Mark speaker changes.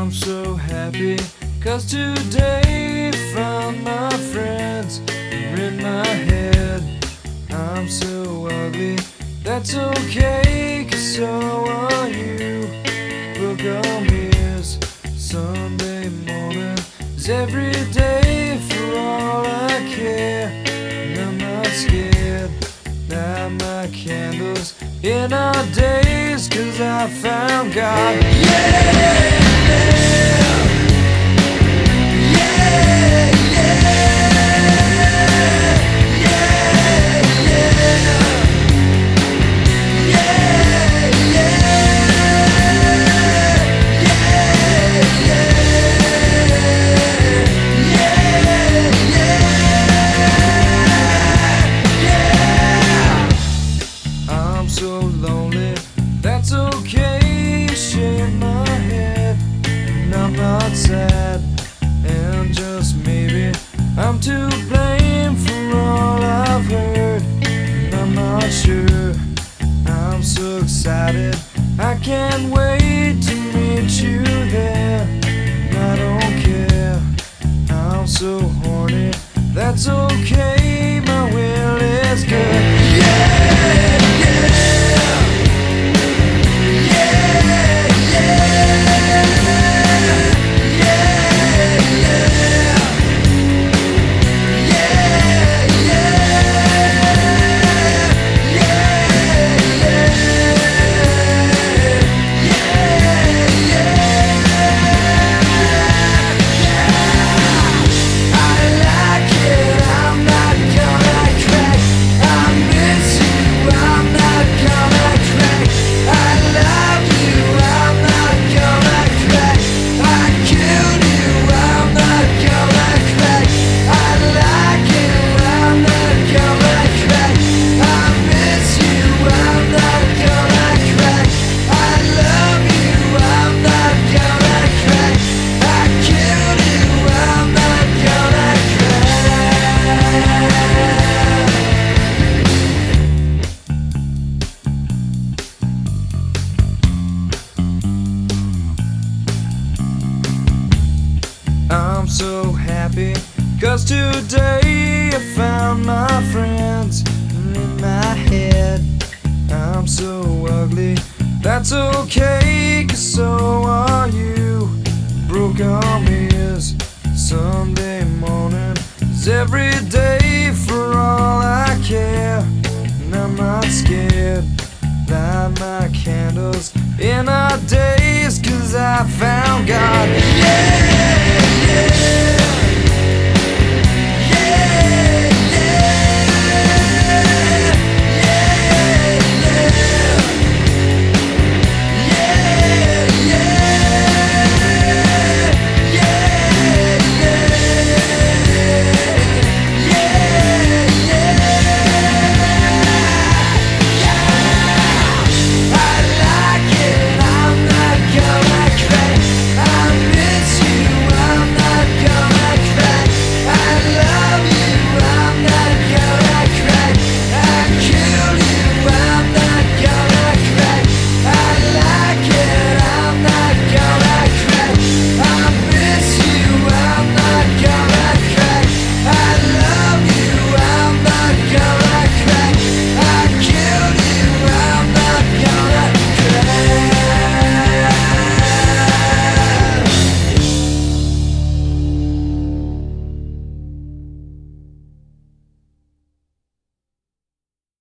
Speaker 1: I'm so happy, 'cause today found my friends are in my head. I'm so ugly, that's okay, 'cause so are you. Book on mirrors, Sunday morning is every day for all I care. And I'm not scared, light my candles in our days, 'cause I found God. Yeah! So lonely, that's okay, shake my head, and I'm not sad, and just maybe I'm to blame for all I've heard, and I'm not sure. I'm so excited, I can't wait to meet you there, and I don't care, I'm so horny, that's okay, my will is good. Yeah! I'm so happy, 'cause today I found my friends in my head. I'm so ugly, that's okay, 'cause so are you. Broke arm is Sunday morning is every day for all I care. And I'm not scared, light my candles in our days, 'cause I found God.